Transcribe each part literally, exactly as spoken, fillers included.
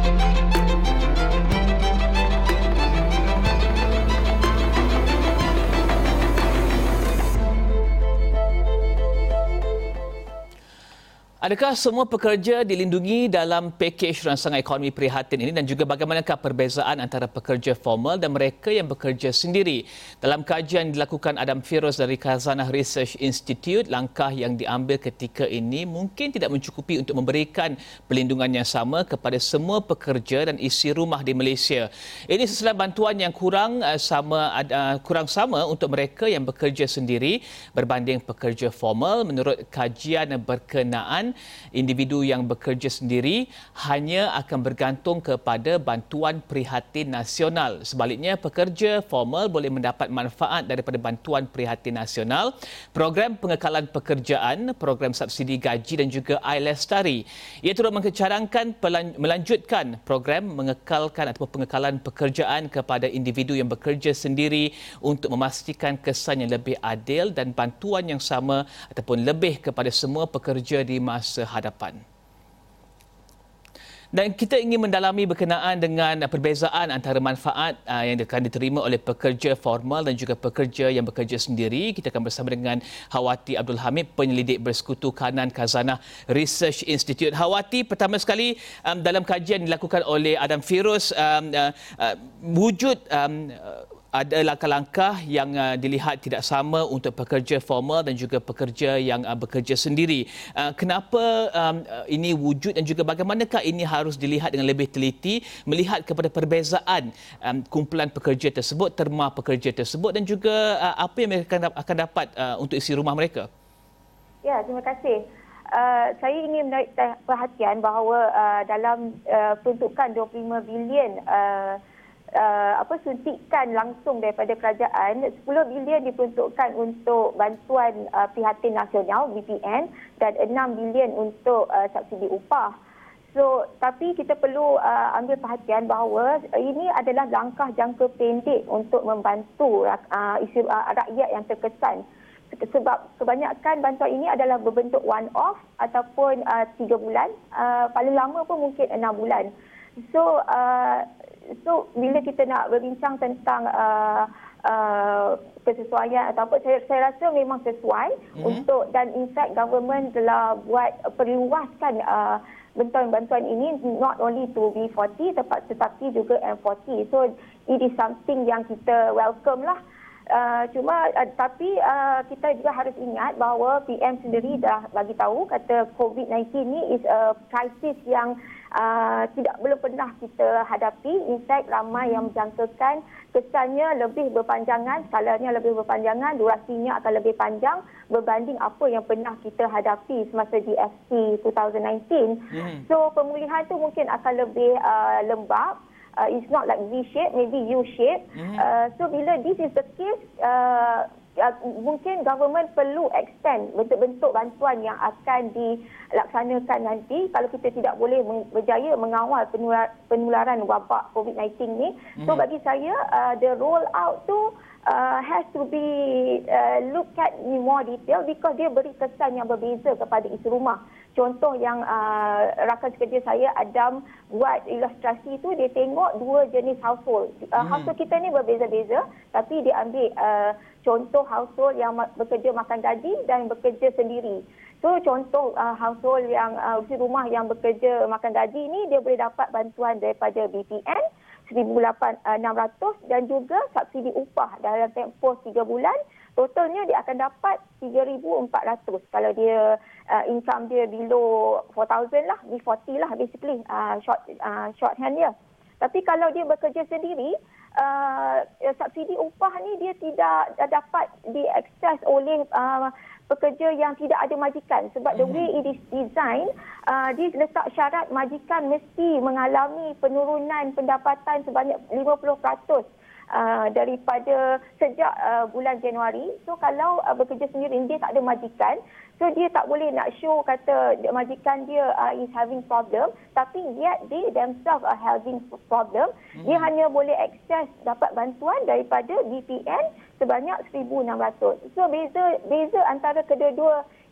Adakah semua pekerja dilindungi dalam pakej rangsangan ekonomi prihatin ini dan juga bagaimanakah perbezaan antara pekerja formal dan mereka yang bekerja sendiri? Dalam kajian yang dilakukan Adam Feroz dari Khazanah Research Institute, langkah yang diambil ketika ini mungkin tidak mencukupi untuk memberikan perlindungan yang sama kepada semua pekerja dan isi rumah di Malaysia. Ini sesudah bantuan yang kurang sama kurang sama untuk mereka yang bekerja sendiri berbanding pekerja formal. Menurut kajian berkenaan, individu yang bekerja sendiri hanya akan bergantung kepada bantuan prihatin nasional. Sebaliknya, pekerja formal boleh mendapat manfaat daripada bantuan prihatin nasional, program pengekalan pekerjaan, program subsidi gaji dan juga iLestari. Ia turut mengecarangkan melanjutkan program mengekalkan atau pengekalan pekerjaan kepada individu yang bekerja sendiri untuk memastikan kesan yang lebih adil dan bantuan yang sama ataupun lebih kepada semua pekerja di masa hadapan. Dan kita ingin mendalami berkenaan dengan perbezaan antara manfaat yang akan diterima oleh pekerja formal dan juga pekerja yang bekerja sendiri. Kita akan bersama dengan Hawati Abdul Hamid, penyelidik bersekutu kanan Khazanah Research Institute. Hawati, pertama sekali dalam kajian dilakukan oleh Adam Feroz, wujud ada langkah-langkah yang uh, dilihat tidak sama untuk pekerja formal dan juga pekerja yang uh, bekerja sendiri. Uh, kenapa um, uh, ini wujud dan juga bagaimanakah ini harus dilihat dengan lebih teliti melihat kepada perbezaan um, kumpulan pekerja tersebut, terma pekerja tersebut dan juga uh, apa yang mereka akan, akan dapat uh, untuk isi rumah mereka? Ya, terima kasih. Uh, saya ingin menarik perhatian bahawa uh, dalam uh, peruntukan dua puluh lima bilion uh, Uh, apa suntikan langsung daripada kerajaan, sepuluh bilion diperuntukkan untuk bantuan uh, prihatin nasional B P N dan enam bilion untuk uh, subsidi upah. So, tapi kita perlu uh, ambil perhatian bahawa ini adalah langkah jangka pendek untuk membantu uh, isi, uh, rakyat yang terkesan. Sebab kebanyakan bantuan ini adalah berbentuk one off ataupun uh, tiga bulan, uh, paling lama pun mungkin enam bulan. So, uh, So, bila kita nak berbincang tentang uh, uh, kesesuaian atau apa, saya, saya rasa memang sesuai mm-hmm. untuk, dan in fact government telah buat perluaskan uh, bantuan-bantuan ini not only to B forty tetapi juga M forty. So, it is something yang kita welcome lah. Uh, cuma uh, tapi uh, kita juga harus ingat bahawa P M sendiri dah bagi tahu kata COVID sembilan belas ni is a crisis yang uh, tidak belum pernah kita hadapi. In fact, ramai yang menjangkakan kesannya lebih berpanjangan, skalanya lebih berpanjangan, durasinya akan lebih panjang berbanding apa yang pernah kita hadapi semasa G F C dua ribu sembilan belas. Hmm. So, pemulihan tu mungkin akan lebih uh, lembab. Uh, it's not like V-shape, maybe U-shape. Mm-hmm. Uh, so bila this is the case, uh, uh, mungkin government perlu extend bentuk-bentuk bantuan yang akan dilaksanakan nanti kalau kita tidak boleh meng- berjaya mengawal penular- penularan wabak COVID sembilan belas ni. Mm-hmm. So bagi saya, uh, the roll out tu uh, has to be uh, looked at in more detail because dia beri kesan yang berbeza kepada isi rumah. Contoh yang uh, rakan kerja saya Adam buat ilustrasi tu, dia tengok dua jenis household. Uh, hmm. Household kita ni berbeza-beza, tapi dia ambil uh, contoh household yang bekerja makan gaji dan bekerja sendiri. So contoh uh, household yang uh, usi rumah yang bekerja makan gaji ni, dia boleh dapat bantuan daripada B P N seribu enam ratus dan juga subsidi upah dalam tempoh tiga bulan. Totalnya dia akan dapat tiga ribu empat ratus kalau dia uh, income dia below empat thousand lah, B forty lah basically, uh, short uh, shorthand dia. Tapi kalau dia bekerja sendiri, uh, subsidi upah ni dia tidak dapat diakses oleh uh, pekerja yang tidak ada majikan sebab the way it is designed, uh, dia letak syarat majikan mesti mengalami penurunan pendapatan sebanyak lima puluh peratus. Uh, daripada sejak uh, bulan Januari. So kalau uh, bekerja sendiri dia tak ada majikan, so dia tak boleh nak show kata majikan dia uh, is having problem, tapi yet they themselves are having problem. Hmm. Dia hanya boleh akses dapat bantuan daripada B P N sebanyak seribu enam ratus. So beza beza antara kedua-dua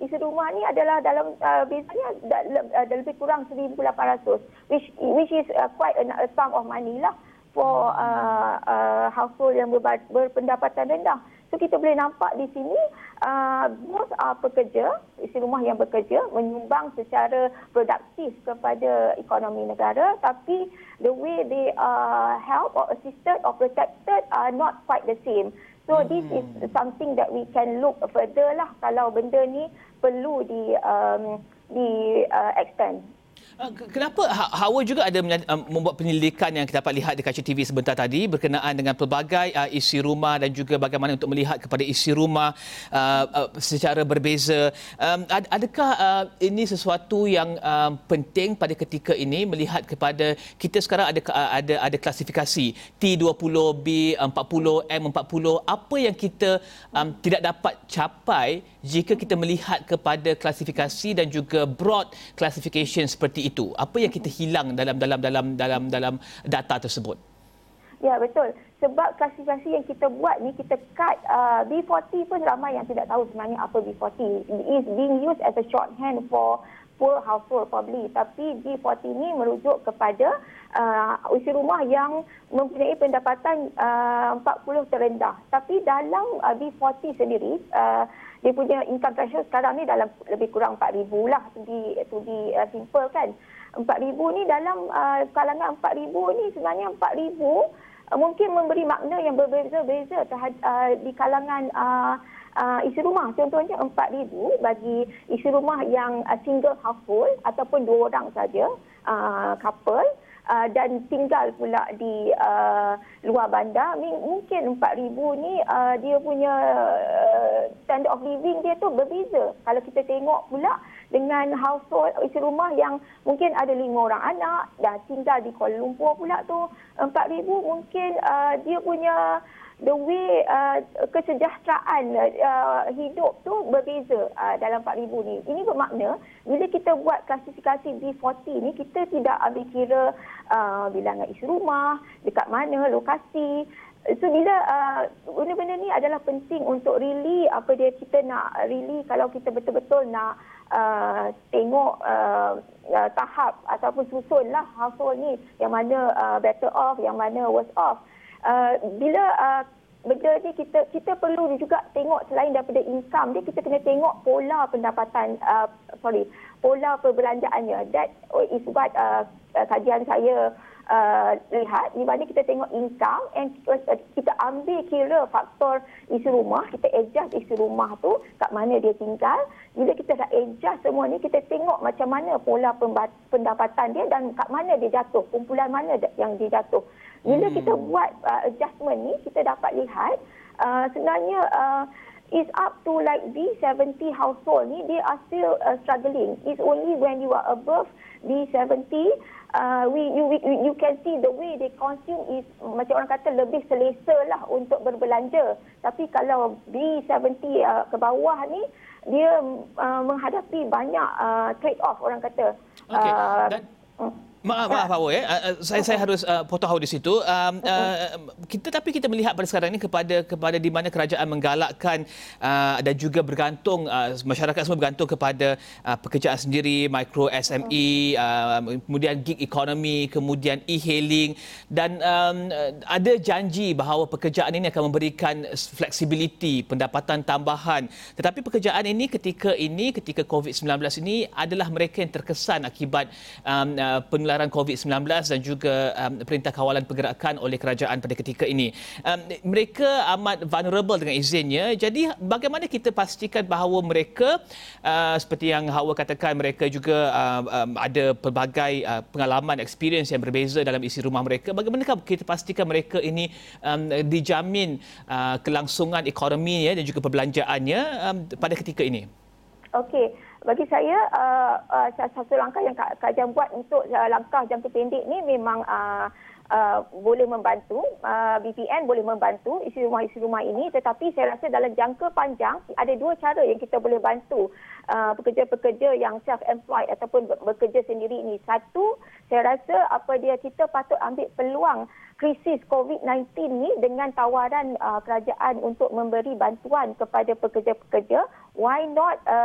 isi rumah ni adalah dalam uh, biasanya da, uh, lebih kurang seribu lapan ratus, which which is uh, quite a, a sum of money lah for uh, uh, household yang berba- berpendapatan rendah. So kita boleh nampak di sini uh, most are pekerja, isi rumah yang bekerja menyumbang secara produktif kepada ekonomi negara, tapi the way they are helped or assisted or protected are not quite the same. So this is something that we can look further lah kalau benda ni perlu di um, di uh, extend. Kenapa Hawa juga ada membuat penyelidikan yang kita dapat lihat di kaca T V sebentar tadi berkenaan dengan pelbagai uh, isi rumah dan juga bagaimana untuk melihat kepada isi rumah uh, uh, secara berbeza. Um, ad- adakah uh, ini sesuatu yang uh, penting pada ketika ini melihat kepada kita sekarang ada ada ada klasifikasi T dua puluh, B empat puluh, M empat puluh. Apa yang kita um, tidak dapat capai jika kita melihat kepada klasifikasi dan juga broad classification seperti itu? Apa yang kita hilang dalam dalam dalam dalam dalam data tersebut? Ya, betul. Sebab klasifikasi yang kita buat ni, kita cut uh, B empat puluh pun ramai yang tidak tahu sebenarnya apa B empat puluh. It is being used as a shorthand for poor household probably. Tapi B empat puluh ni merujuk kepada uh, isi rumah yang mempunyai pendapatan uh, empat puluh terendah. Tapi dalam uh, B empat puluh sendiri, uh, dia punya income threshold sekarang ni dalam lebih kurang empat ribu lah, to be, to be uh, simple kan. empat ribu ni dalam uh, kalangan empat ribu ni sebenarnya empat ribu uh, mungkin memberi makna yang berbeza-beza terhad, uh, di kalangan uh, uh, isi rumah. Contohnya empat ribu bagi isi rumah yang uh, single household ataupun dua orang saja, uh, couple. Uh, dan tinggal pula di uh, luar bandar, mungkin empat ribu ni uh, dia punya uh, standard of living dia tu berbeza. Kalau kita tengok pula dengan household isi rumah yang mungkin ada lima orang anak dah tinggal di Kuala Lumpur pula tu, empat ribu mungkin uh, dia punya the way uh, kesejahteraan uh, hidup tu berbeza uh, dalam empat ribu ni. Ini bermakna bila kita buat klasifikasi B empat puluh ni, kita tidak ambil kira uh, bilangan isi rumah, dekat mana lokasi. So bila uh, benda-benda ni adalah penting untuk really apa dia kita nak really kalau kita betul-betul nak uh, tengok uh, uh, tahap ataupun susunlah household ni yang mana uh, better off, yang mana worse off. Uh, bila uh, benda ni kita kita perlu juga tengok selain daripada income dia, kita kena tengok pola pendapatan uh, sorry pola perbelanjaannya. That is what uh, kajian saya uh, lihat, di mana kita tengok income and kita ambil kira faktor isi rumah, kita adjust isi rumah tu kat mana dia tinggal. Bila kita dah adjust semua ni, kita tengok macam mana pola pendapatan dia dan kat mana dia jatuh, kumpulan mana yang dia jatuh. Bila hmm. kita buat uh, adjustment ni, kita dapat lihat uh, sebenarnya uh, it's up to like B seventy household ni, they are still uh, struggling. It's only when you are above B seventy, uh, we you we, you can see the way they consume is macam orang kata lebih selesa lah untuk berbelanja. Tapi kalau B tujuh puluh uh, ke bawah ni, dia uh, menghadapi banyak uh, trade off orang kata. Okay. Uh, Dan... Maaf, maaf Hawa ya. Uh, saya saya harus uh, potong Hawa di situ. Um, uh, kita tapi kita melihat pada sekarang ini kepada kepada di mana kerajaan menggalakkan uh, dan juga bergantung uh, masyarakat semua bergantung kepada uh, pekerjaan sendiri, micro S M E, uh, kemudian gig economy, kemudian e-hailing, dan um, ada janji bahawa pekerjaan ini akan memberikan fleksibiliti, pendapatan tambahan. Tetapi pekerjaan ini ketika ini ketika COVID sembilan belas ini adalah mereka yang terkesan akibat um, uh, penularan COVID sembilan belas dan juga um, Perintah Kawalan Pergerakan oleh kerajaan pada ketika ini. Um, mereka amat vulnerable dengan izinnya. Jadi bagaimana kita pastikan bahawa mereka uh, seperti yang Hawa katakan, mereka juga uh, um, ada pelbagai uh, pengalaman, experience yang berbeza dalam isi rumah mereka. Bagaimana kita pastikan mereka ini um, dijamin uh, kelangsungan ekonominya dan juga perbelanjaannya um, pada ketika ini? Okey, bagi saya uh, uh, satu langkah yang kajian buat untuk uh, langkah jangka pendek ni memang uh, uh, boleh membantu, uh, B P N boleh membantu isi rumah-isi rumah ini, tetapi saya rasa dalam jangka panjang ada dua cara yang kita boleh bantu uh, pekerja-pekerja yang self-employed ataupun bekerja sendiri ini. Satu, saya rasa apa dia kita patut ambil peluang krisis COVID sembilan belas ni dengan tawaran uh, kerajaan untuk memberi bantuan kepada pekerja-pekerja. Why not uh,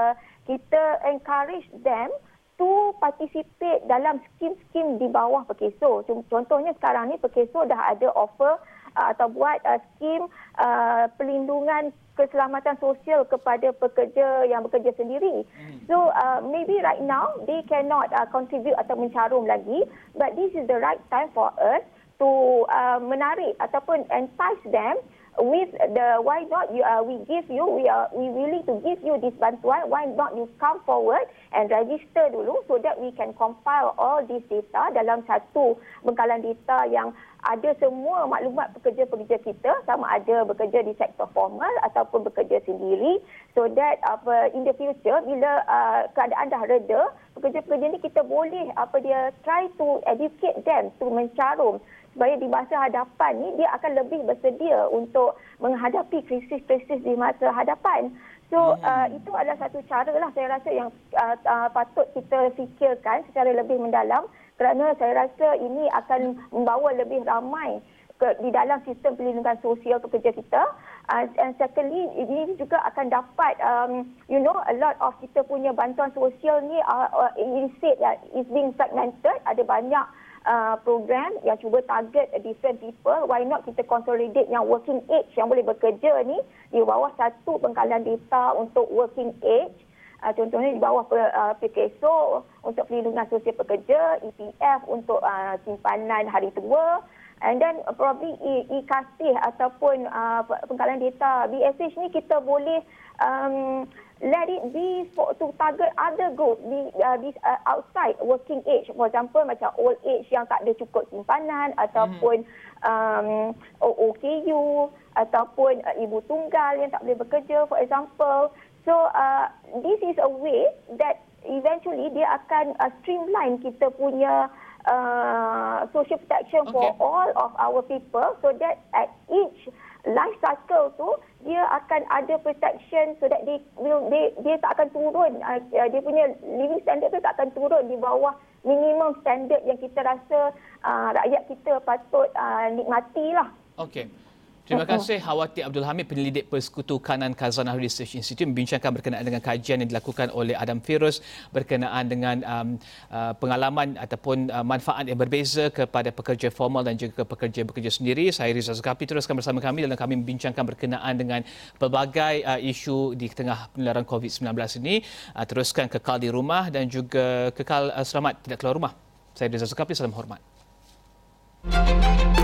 kita encourage them to participate dalam skim-skim di bawah Perkeso. Contohnya sekarang ni Perkeso dah ada offer uh, atau buat uh, skim uh, perlindungan keselamatan sosial kepada pekerja yang bekerja sendiri. So uh, maybe right now they cannot uh, contribute atau mencarum lagi, but this is the right time for us to uh, menarik ataupun entice them with the why not you, uh, we give you we are we willing to give you this bantuan, why not you come forward and register dulu so that we can compile all this data dalam satu bengkalan data yang ada semua maklumat pekerja-pekerja kita, sama ada bekerja di sektor formal ataupun bekerja sendiri, so that apa in the future bila uh, keadaan dah reda, pekerja-pekerja ni kita boleh apa dia try to educate them to mencarum supaya di masa hadapan ni dia akan lebih bersedia untuk menghadapi krisis-krisis di masa hadapan. So uh, itu adalah satu cara lah saya rasa yang uh, uh, patut kita fikirkan secara lebih mendalam, kerana saya rasa ini akan membawa lebih ramai ke, di dalam sistem perlindungan sosial pekerja kita. Uh, and secondly, ini juga akan dapat, um, you know, a lot of kita punya bantuan sosial ni uh, uh, is said that is being fragmented. Ada banyak Uh, program yang cuba target different people. Why not kita consolidate yang working age yang boleh bekerja ni di bawah satu bengkalan data untuk working age. Uh, contohnya di bawah uh, Perkeso untuk perlindungan sosial pekerja, E P F untuk uh, simpanan hari tua, and then uh, probably E-Kasih ataupun uh, bengkalan data B S H ni kita boleh um, let it be for, to target other groups di, uh, di uh, outside working age. For example, macam old age yang tak ada cukup simpanan, ataupun um, O O K U, ataupun uh, ibu tunggal yang tak boleh bekerja, for example. So, uh, this is a way that eventually dia akan uh, streamline kita punya uh, social protection okay. for all of our people, so that at each life cycle tu dia akan ada protection, so that they will they, dia tak akan turun, uh, dia punya living standard tu tak akan turun di bawah minimum standard yang kita rasa uh, rakyat kita patut uh, nikmati lah. Okey. Terima kasih Hawati Abdul Hamid, penyelidik Persekutu Kanan Khazanah Research Institute, membincangkan berkenaan dengan kajian yang dilakukan oleh Adam Feroz berkenaan dengan um, uh, pengalaman ataupun uh, manfaat yang berbeza kepada pekerja formal dan juga pekerja-pekerja sendiri. Saya Rizal Zulkafli, teruskan bersama kami dalam kami membincangkan berkenaan dengan pelbagai uh, isu di tengah penularan covid sembilan belas ini. Uh, teruskan kekal di rumah dan juga kekal uh, selamat tidak keluar rumah. Saya Rizal Zulkafli, salam hormat.